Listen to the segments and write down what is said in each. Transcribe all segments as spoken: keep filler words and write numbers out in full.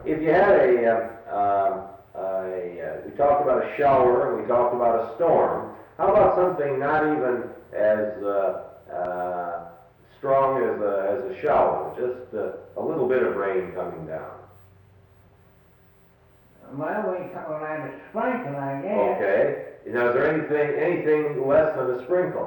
if you had a, uh, uh, a uh, we talked about a shower, and we talked about a storm. How about something not even as uh, uh, strong as a, as a shower, just uh, a little bit of rain coming down? Well, we call that a sprinkle, I guess. Okay. Now, is there anything anything less than a sprinkle?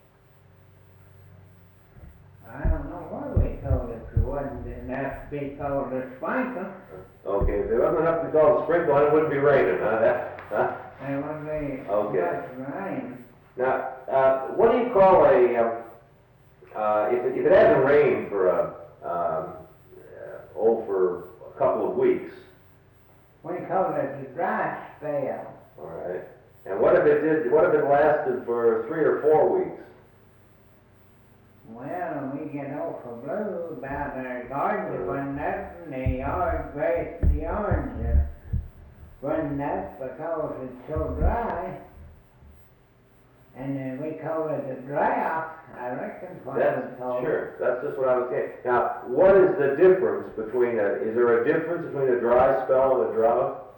I don't know what we called it. It wasn't enough to be called a sprinkle. Okay, if there wasn't enough to call a sprinkle, then it wouldn't be raining, huh? That, huh? It wouldn't be Okay. much rain. Now, uh, what do you call a, um, uh, if, it, if it hasn't rained for a, um, uh, oh, for a couple of weeks? We call it a dry spell. All right. And what if it did? What if it lasted for three or four weeks? Well, we get awful blue about our garden. It wasn't nothing. The yard, grass, the yards are running up because it's so dry. And uh, we call it a drought, I reckon. What That's we call sure. That's just what I was saying. Now, what is the difference between a? Is there a difference between a dry spell and a drought?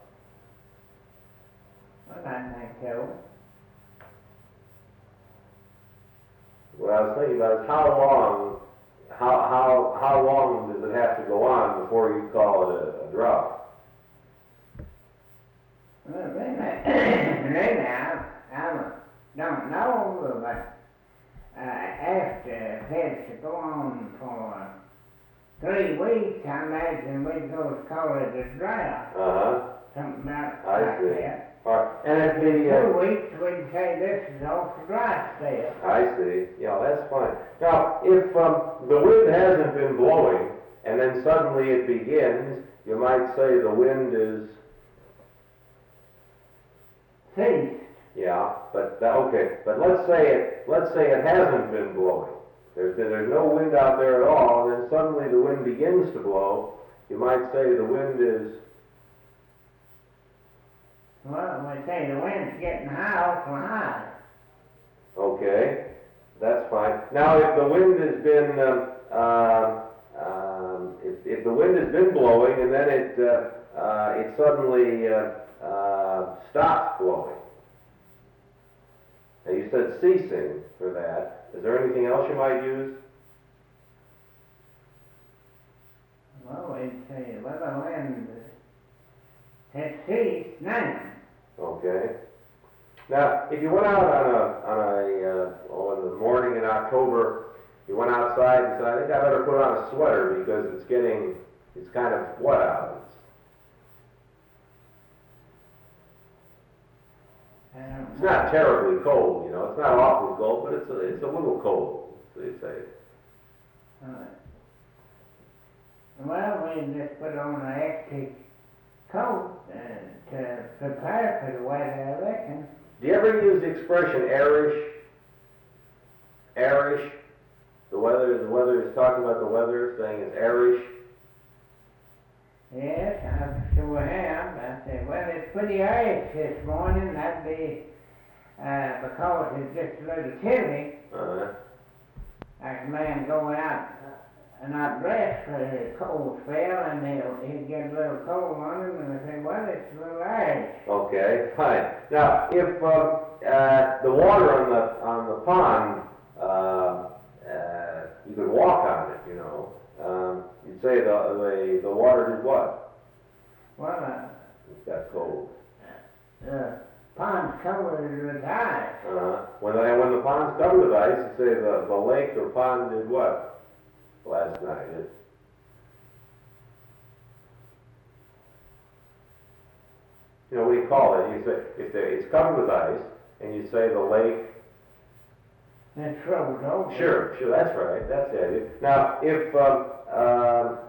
Well, I think so. What I was thinking about is how long, how how how long does it have to go on before you call it a, a drought? Well, really, really, I, I don't know, but uh, after it has to go on for three weeks, I imagine we'd go to call it a drought. Uh-huh. Something like I see. that. All right. And if the, uh, Two weeks, we'd say this is awful dry spell. I see. Yeah, that's fine. Now, if um, the wind hasn't been blowing, and then suddenly it begins, you might say the wind is... Ceased. Yeah, but, uh, okay, but let's say it, let's say it hasn't been blowing. There's, there's no wind out there at all, and then suddenly the wind begins to blow. You might say the wind is... Well, we say the wind's getting high, awful high. Okay, that's fine. Now, if the wind has been, um, uh, um, if, if the wind has been blowing and then it, uh, uh, it suddenly uh, uh, stops blowing. Now, you said ceasing for that. Is there anything else you might use? Well, we'd say, well, the wind has ceased now. Okay. Now, if you went out on a, on a, uh, oh, in the morning in October, you went outside and said, I think I better put on a sweater because it's getting, it's kind of wet out. Um, It's not terribly cold, you know, it's not awfully cold, but it's a, it's a little cold, they say. uh, well, we just put on an extra coat uh, to prepare for the weather, I reckon. Do you ever use the expression airish? Airish? The weather, the weather is talking about the weather, saying it's airish. Yes, I sure have. I said, well, it's pretty ice this morning. That'd be uh, because it's just a little chilly. Uh-huh. Like a man going out and not dressed for a cold spell, and he'll, he'll get a little cold on him, and I say, well, it's a little ice. Okay, fine. Now, if uh, uh, the water on the on the pond, uh, uh, you could walk on it, you know. Um, you'd say the the the water did what? Well, uh, It got cold. the pond's covered with ice. Uh-huh. When they, when the pond's covered with ice, you say the the lake or pond did what? Last night. It, you know, what do you call it? You say if they, it's covered with ice, and you say the lake. It's froze over. Sure, sure, that's right. That's the idea. Now, if um, uh,